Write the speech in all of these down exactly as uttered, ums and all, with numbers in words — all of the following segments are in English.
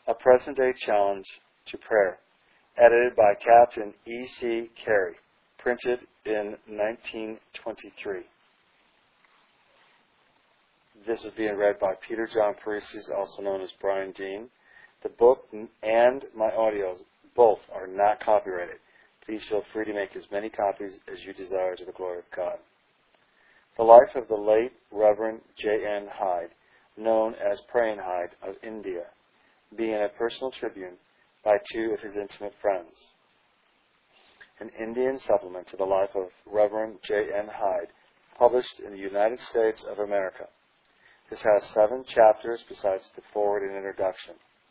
A Present-Day Challenge to Prayer, edited by Captain E C Carey, printed in nineteen twenty-three. This is being read by Peter John Parisi, also known as Brian Dean. The book and my audios, both are not copyrighted. Please feel free to make as many copies as you desire to the glory of God. The life of the late Reverend J N Hyde, known as Praying Hyde of India, being a personal tribute by two of his intimate friends. An Indian supplement to the life of Reverend J N Hyde, published in the United States of America. This has seven chapters besides the foreword and introduction.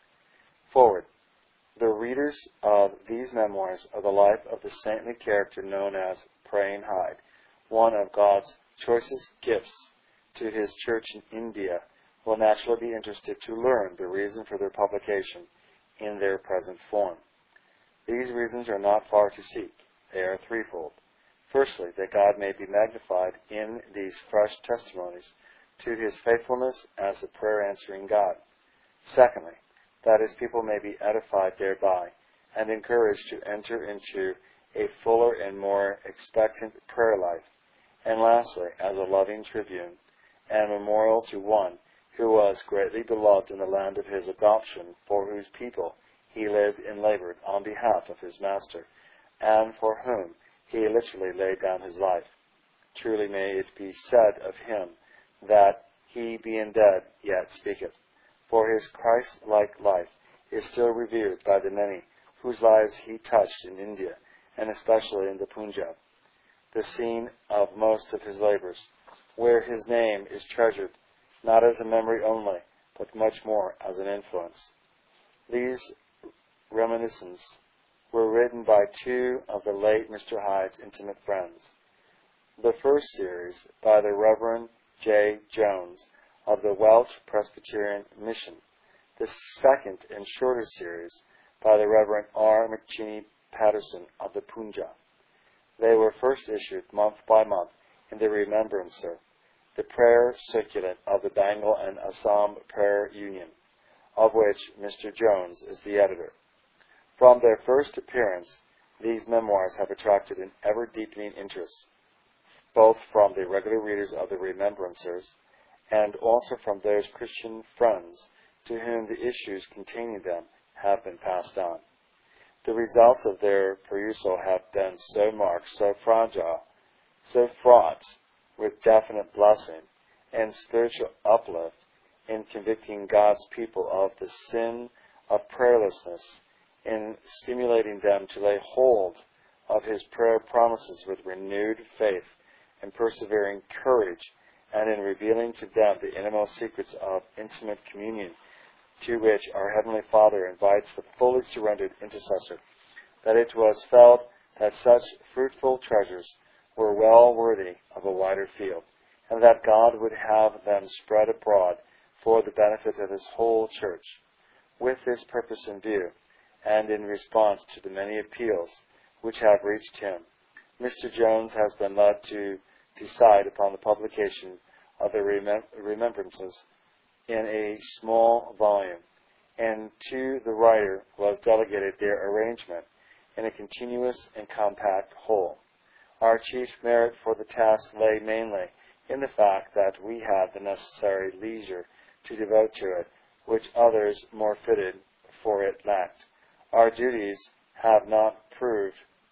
Forward. The readers of these memoirs are the life of the saintly character known as Praying Hyde, one of God's choicest gifts to His church in India, will naturally be interested to learn the reason for their publication in their present form. These reasons are not far to seek. They are threefold. Firstly, that God may be magnified in these fresh testimonies to His faithfulness as the prayer-answering God. Secondly, that His people may be edified thereby and encouraged to enter into a fuller and more expectant prayer life. And lastly, as a loving tribune and memorial to one who was greatly beloved in the land of His adoption, for whose people He lived and labored on behalf of His Master, and for whom He literally laid down His life. Truly may it be said of Him that He, being dead, yet speaketh. For His Christ-like life is still revered by the many whose lives He touched in India, and especially in the Punjab, the scene of most of His labors, where His name is treasured, not as a memory only, but much more as an influence. These reminiscences were written by two of the late Mister Hyde's intimate friends. The first series by the Reverend J. Jones of the Welsh Presbyterian Mission. The second and shorter series by the Reverend R. McCheyne Patterson of the Punjab. They were first issued month by month in the Remembrancer, the prayer circulant of the Bengal and Assam Prayer Union, of which Mister Jones is the editor. From their first appearance, these memoirs have attracted an ever-deepening interest, both from the regular readers of the Remembrancers and also from those Christian friends to whom the issues containing them have been passed on. The results of their perusal have been so marked, so fragile, so fraught with definite blessing and spiritual uplift in convicting God's people of the sin of prayerlessness, in stimulating them to lay hold of His prayer promises with renewed faith and persevering courage, and in revealing to them the innermost secrets of intimate communion to which our Heavenly Father invites the fully surrendered intercessor, that it was felt that such fruitful treasures were well worthy of a wider field, and that God would have them spread abroad for the benefit of His whole church. With this purpose in view, and in response to the many appeals which have reached him, Mister Jones has been led to decide upon the publication of the remem- remembrances in a small volume, and to the writer was delegated their arrangement in a continuous and compact whole. Our chief merit for the task lay mainly in the fact that we had the necessary leisure to devote to it, which others more fitted for it lacked. Our duties have not proved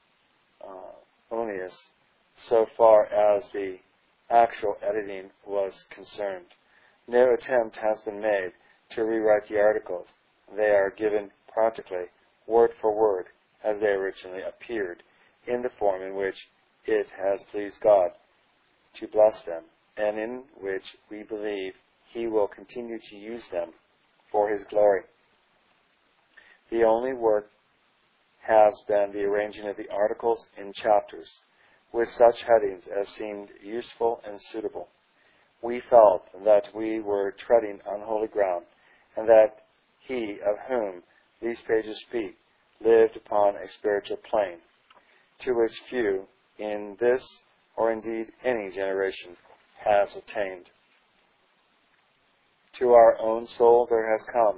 uh, onerous so far as the actual editing was concerned. No attempt has been made to rewrite the articles. They are given practically, word for word, as they originally appeared, in the form in which it has pleased God to bless them, and in which we believe He will continue to use them for His glory. The only work has been the arranging of the articles in chapters, with such headings as seemed useful and suitable. We felt that we were treading on holy ground, and that He of whom these pages speak lived upon a spiritual plane, to which few in this, or indeed any generation, has attained. To our own soul there has come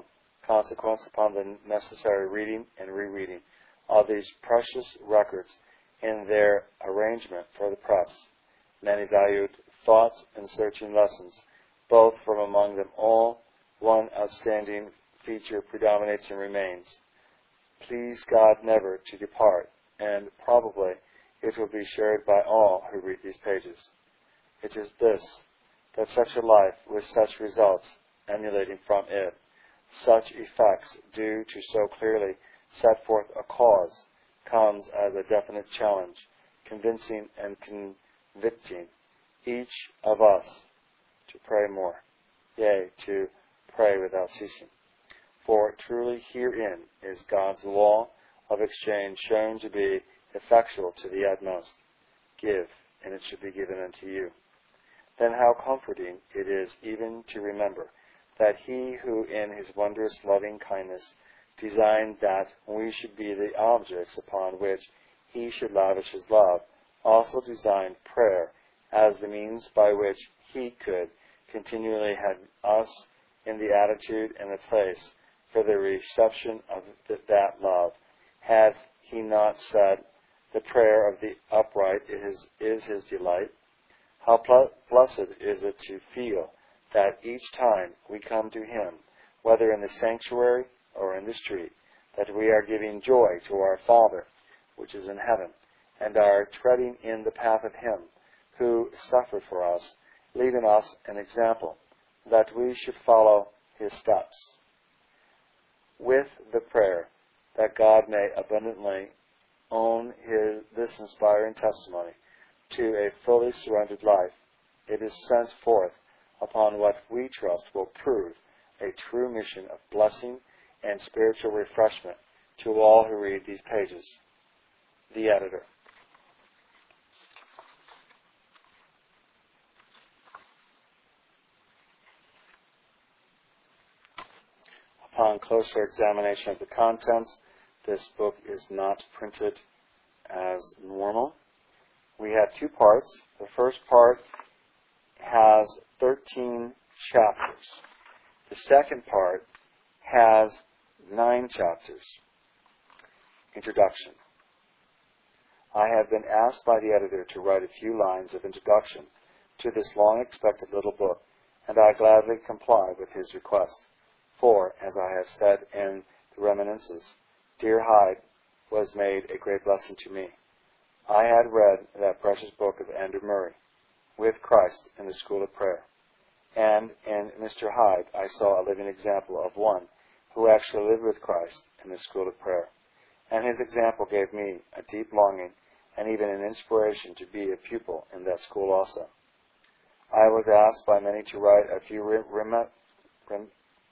consequence upon the necessary reading and rereading of these precious records in their arrangement for the press. Many valued thoughts and searching lessons, both from among them all, one outstanding feature predominates and remains. Please God never to depart, and probably it will be shared by all who read these pages. It is this, that such a life with such results emanating from it, such effects due to so clearly set forth a cause, comes as a definite challenge, convincing and convicting each of us to pray more, yea, to pray without ceasing. For truly herein is God's law of exchange shown to be effectual to the utmost. Give, and it shall be given unto you. Then how comforting it is even to remember that He who in His wondrous loving kindness designed that we should be the objects upon which He should lavish His love, also designed prayer as the means by which He could continually have us in the attitude and the place for the reception of th- that love. Hath He not said, the prayer of the upright is, is His delight? How pl- blessed is it to feel that each time we come to Him, whether in the sanctuary or in the street, that we are giving joy to our Father, which is in heaven, and are treading in the path of Him who suffered for us, leaving us an example, that we should follow His steps. With the prayer that God may abundantly own his, this inspiring testimony to a fully surrendered life, it is sent forth upon what we trust will prove a true mission of blessing and spiritual refreshment to all who read these pages. The Editor. Upon closer examination of the contents, this book is not printed as normal. We have two parts. The first part has thirteen chapters. The second part has nine chapters. Introduction. I have been asked by the editor to write a few lines of introduction to this long-expected little book, and I gladly comply with his request. For, as I have said in the Reminiscences, Dear Hyde was made a great blessing to me. I had read that precious book of Andrew Murray, With Christ in the School of Prayer, and in Mister Hyde I saw a living example of one who actually lived with Christ in the School of Prayer, and his example gave me a deep longing and even an inspiration to be a pupil in that school also. I was asked by many to write a few rem- rem- rem-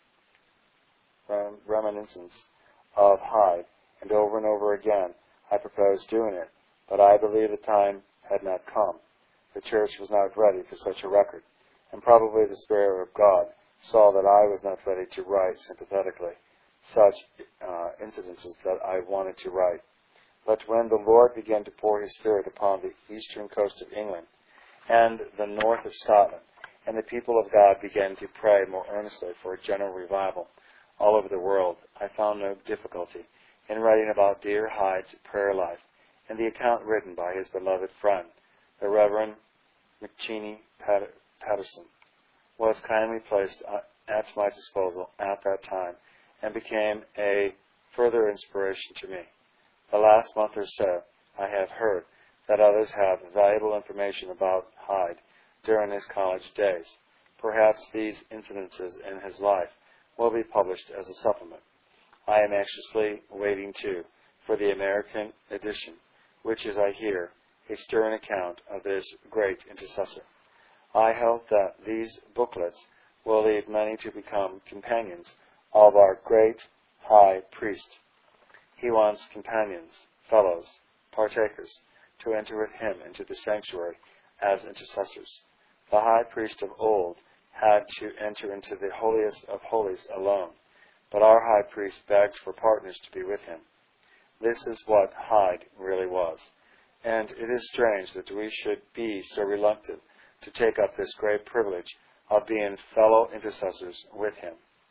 rem- reminiscences of Hyde, and over and over again I proposed doing it, but I believe the time had not come. The church was not ready for such a record, and probably the Spirit of God saw that I was not ready to write sympathetically such uh, incidences that I wanted to write. But when the Lord began to pour His Spirit upon the eastern coast of England and the north of Scotland, and the people of God began to pray more earnestly for a general revival all over the world, I found no difficulty in writing about dear Hyde's prayer life and the account written by his beloved friend, the Reverend McCheyne Patterson, was kindly placed at my disposal at that time and became a further inspiration to me. The last month or so, I have heard that others have valuable information about Hyde during his college days. Perhaps these incidences in his life will be published as a supplement. I am anxiously waiting, too, for the American edition, which is, I hear, a stirring account of this great intercessor. I hope that these booklets will lead many to become companions of our great high priest. He wants companions, fellows, partakers, to enter with him into the sanctuary as intercessors. The high priest of old had to enter into the holiest of holies alone, but our high priest begs for partners to be with him. This is what Hyde really was, and it is strange that we should be so reluctant to take up this great privilege of being fellow intercessors with him.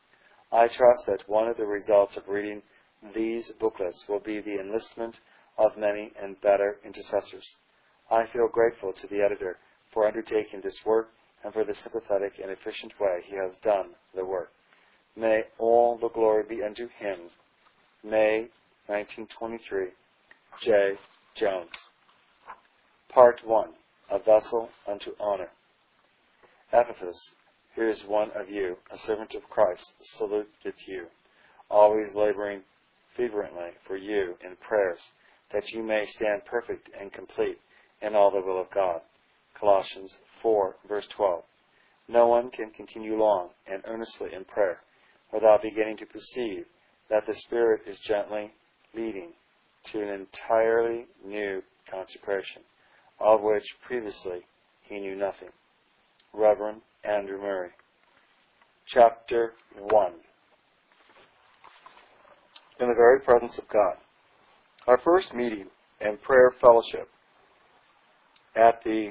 I trust that one of the results of reading these booklets will be the enlistment of many and better intercessors. I feel grateful to the editor for undertaking this work and for the sympathetic and efficient way he has done the work. May all the glory be unto him. May nineteen twenty-three. J. Jones. Part one. A Vessel unto Honor. Epaphras, here is one of you, a servant of Christ, saluteth you, always laboring fervently for you in prayers, that you may stand perfect and complete in all the will of God. Colossians four, verse twelve. No one can continue long and earnestly in prayer without beginning to perceive that the Spirit is gently leading to an entirely new consecration, of which previously he knew nothing. Reverend Andrew Murray. Chapter one. In the very presence of God. Our first meeting and prayer fellowship at the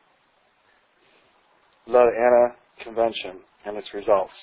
Laudaina Convention and its results.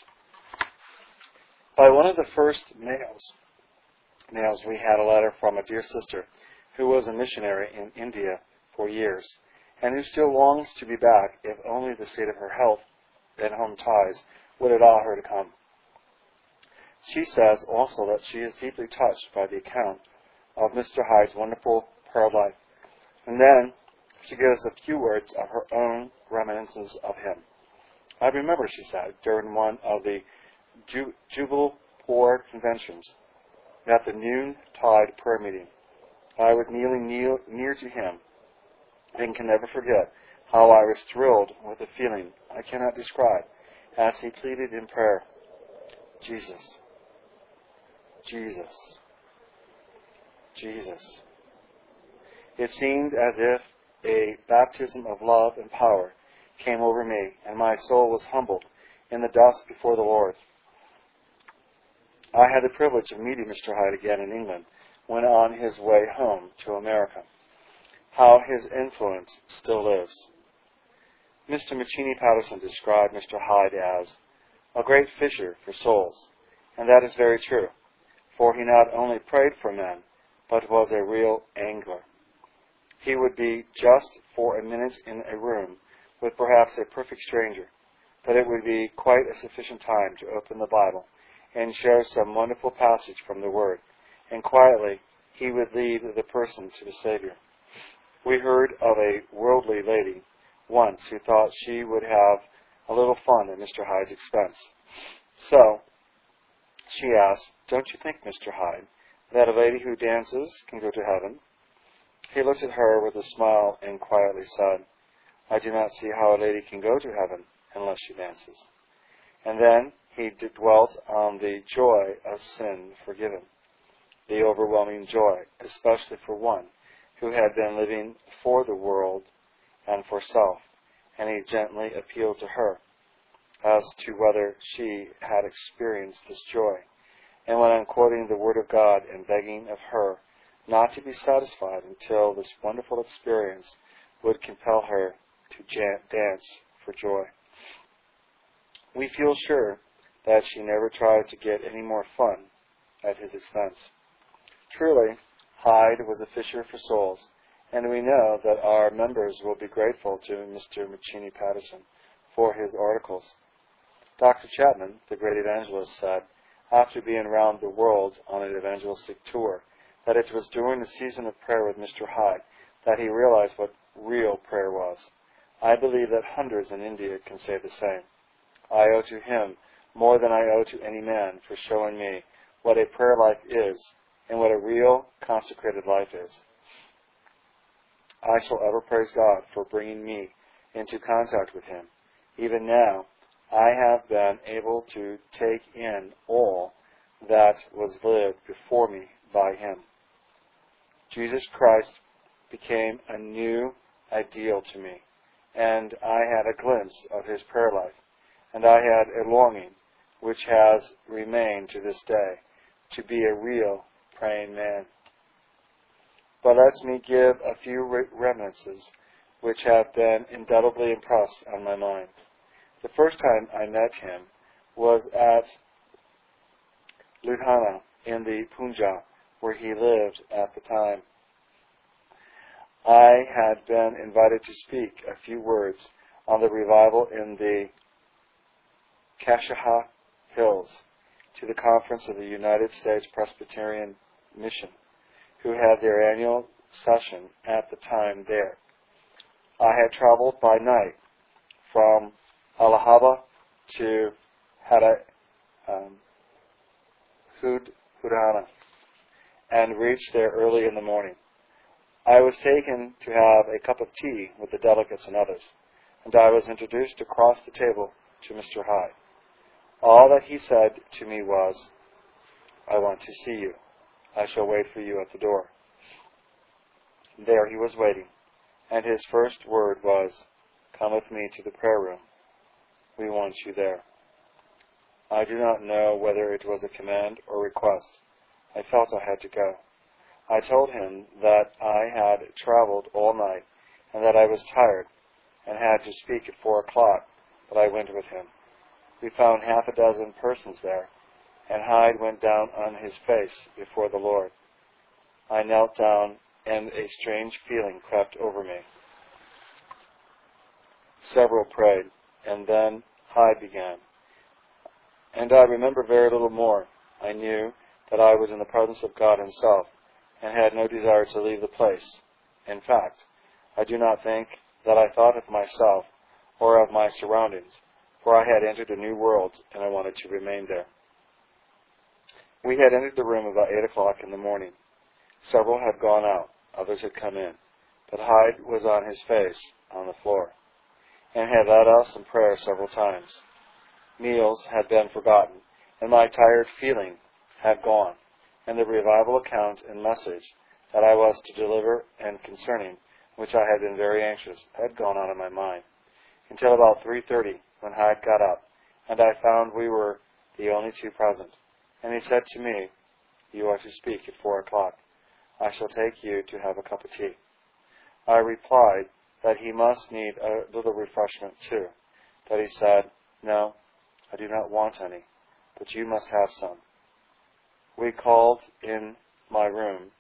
By one of the first mails, mails, we had a letter from a dear sister who was a missionary in India for years, and who still longs to be back if only the state of her health and home ties would allow her to come. She says also that she is deeply touched by the account of Mister Hyde's wonderful prayer life, and then she gives a few words of her own reminiscences of him. I remember, she said, during one of the Ju- Jubalpur conventions, at the noontide prayer meeting, I was kneeling near, near to him, and can never forget how I was thrilled with a feeling I cannot describe as he pleaded in prayer, Jesus, Jesus, Jesus. It seemed as if a baptism of love and power came over me, and my soul was humbled in the dust before the Lord. I had the privilege of meeting Mister Hyde again in England when on his way home to America. How his influence still lives. Mister Mancini Patterson described Mister Hyde as a great fisher for souls, and that is very true, for he not only prayed for men, but was a real angler. He would be just for a minute in a room with perhaps a perfect stranger, but it would be quite a sufficient time to open the Bible and share some wonderful passage from the Word, and quietly he would lead the person to the Savior. We heard of a worldly lady once who thought she would have a little fun at Mister Hyde's expense. So she asked, "Don't you think, Mister Hyde, that a lady who dances can go to heaven?" He looked at her with a smile and quietly said, "I do not see how a lady can go to heaven unless she dances." And then he dwelt on the joy of sin forgiven, the overwhelming joy, especially for one who had been living for the world and for self, and he gently appealed to her as to whether she had experienced this joy, and went on quoting the Word of God and begging of her not to be satisfied until this wonderful experience would compel her to dance for joy. We feel sure that she never tried to get any more fun at his expense. Truly, Hyde was a fisher for souls, and we know that our members will be grateful to Mister Mancini Patterson for his articles. Doctor Chapman, the great evangelist, said, after being around the world on an evangelistic tour, that it was during the season of prayer with Mister Hyde that he realized what real prayer was. I believe that hundreds in India can say the same. I owe to him more than I owe to any man for showing me what a prayer life is and what a real consecrated life is. I shall ever praise God for bringing me into contact with him. Even now, I have been able to take in all that was lived before me by him. Jesus Christ became a new ideal to me, and I had a glimpse of his prayer life, and I had a longing, which has remained to this day, to be a real praying man. But let me give a few reminiscences which have been indelibly impressed on my mind. The first time I met him was at Ludhiana in the Punjab, where he lived at the time. I had been invited to speak a few words on the revival in the Kashaha Hills to the conference of the United States Presbyterian Mission, who had their annual session at the time there. I had traveled by night from Allahabad to Hada, um, Hud, Ludhiana and reached there early in the morning. I was taken to have a cup of tea with the delegates and others, and I was introduced across the table to Mister Hyde. All that he said to me was, "I want to see you. I shall wait for you at the door." There he was waiting, and his first word was, "Come with me to the prayer room. We want you there." I do not know whether it was a command or request. I felt I had to go. I told him that I had traveled all night and that I was tired and had to speak at four o'clock, but I went with him. We found half a dozen persons there, and Hyde went down on his face before the Lord. I knelt down, and a strange feeling crept over me. Several prayed, and then Hyde began. And I remember very little more. I knew that I was in the presence of God Himself, and had no desire to leave the place. In fact, I do not think that I thought of myself or of my surroundings, for I had entered a new world, and I wanted to remain there. We had entered the room about eight o'clock in the morning. Several had gone out, others had come in, but Hyde was on his face on the floor, and had led us in prayer several times. Meals had been forgotten, and my tired feeling had gone, and the revival account and message that I was to deliver and concerning which I had been very anxious had gone out of my mind, until about three thirty, when Hyde got up, and I found we were the only two present. And he said to me, "You are to speak at four o'clock. I shall take you to have a cup of tea." I replied that he must need a little refreshment too, but he said, "No, I do not want any, but you must have some." We called in my room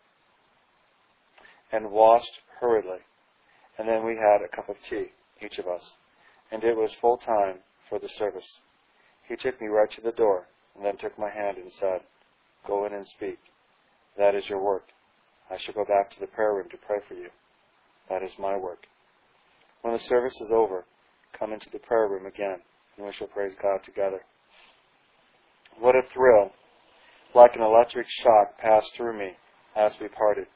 and washed hurriedly, and then we had a cup of tea, each of us, and it was full time for the service. He took me right to the door, and then took my hand and said, "Go in and speak. That is your work. I shall go back to the prayer room to pray for you. That is my work. When the service is over, come into the prayer room again, and we shall praise God together." What a thrill, like an electric shock, passed through me as we parted.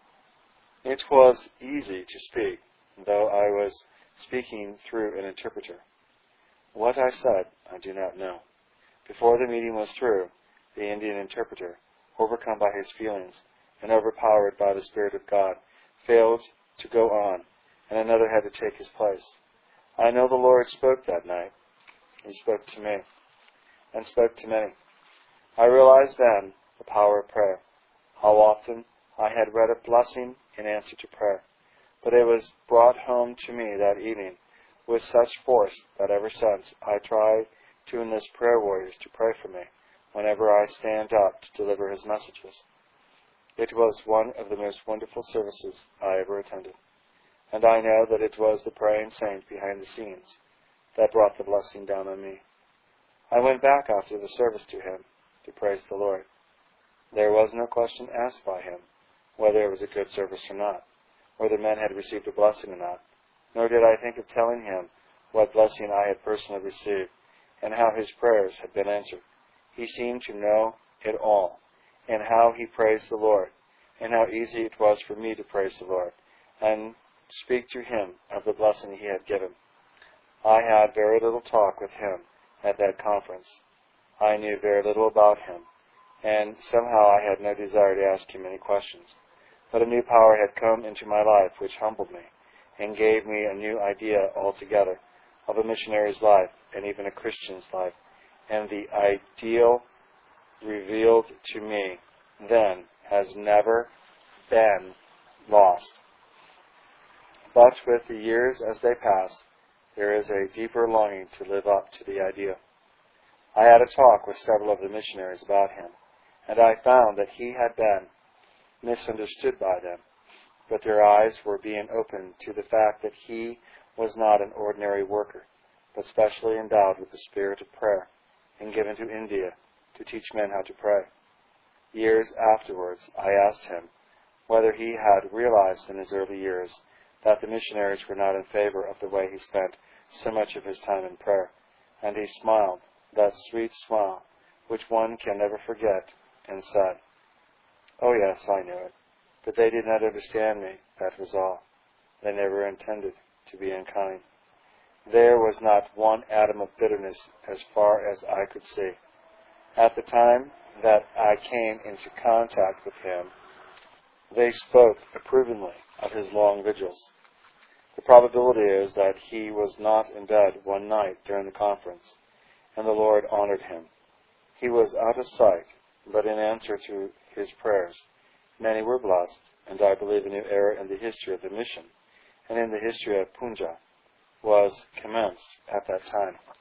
It was easy to speak, though I was speaking through an interpreter. What I said, I do not know. Before the meeting was through, the Indian interpreter, overcome by his feelings and overpowered by the Spirit of God, failed to go on, and another had to take his place. I know the Lord spoke that night. He spoke to me, and spoke to many. I realized then the power of prayer. How often I had read a blessing in answer to prayer, but it was brought home to me that evening with such force that ever since I try to enlist prayer warriors to pray for me whenever I stand up to deliver His messages. It was one of the most wonderful services I ever attended, and I know that it was the praying saint behind the scenes that brought the blessing down on me. I went back after the service to him to praise the Lord. There was no question asked by him whether it was a good service or not, whether men had received a blessing or not, nor did I think of telling him what blessing I had personally received and how his prayers had been answered. He seemed to know it all, and how he praised the Lord, and how easy it was for me to praise the Lord, and speak to him of the blessing he had given. I had very little talk with him at that conference. I knew very little about him, and somehow I had no desire to ask him any questions. But a new power had come into my life which humbled me, and gave me a new idea altogether of a missionary's life, and even a Christian's life, and the ideal revealed to me then has never been lost. But with the years as they pass, there is a deeper longing to live up to the ideal. I had a talk with several of the missionaries about him, and I found that he had been misunderstood by them, but their eyes were being opened to the fact that he was not an ordinary worker, but specially endowed with the spirit of prayer, and given to India to teach men how to pray. Years afterwards, I asked him whether he had realized in his early years that the missionaries were not in favor of the way he spent so much of his time in prayer, and he smiled, that sweet smile, which one can never forget, and said, "Oh yes, I knew it, but they did not understand me, that was all. They never intended to be unkind." There was not one atom of bitterness as far as I could see. At the time that I came into contact with him, they spoke approvingly of his long vigils. The probability is that he was not in bed one night during the conference, and the Lord honored him. He was out of sight, but in answer to his prayers, many were blessed, and I believe a new era in the history of the mission, and in the history of Punjab, was commenced at that time.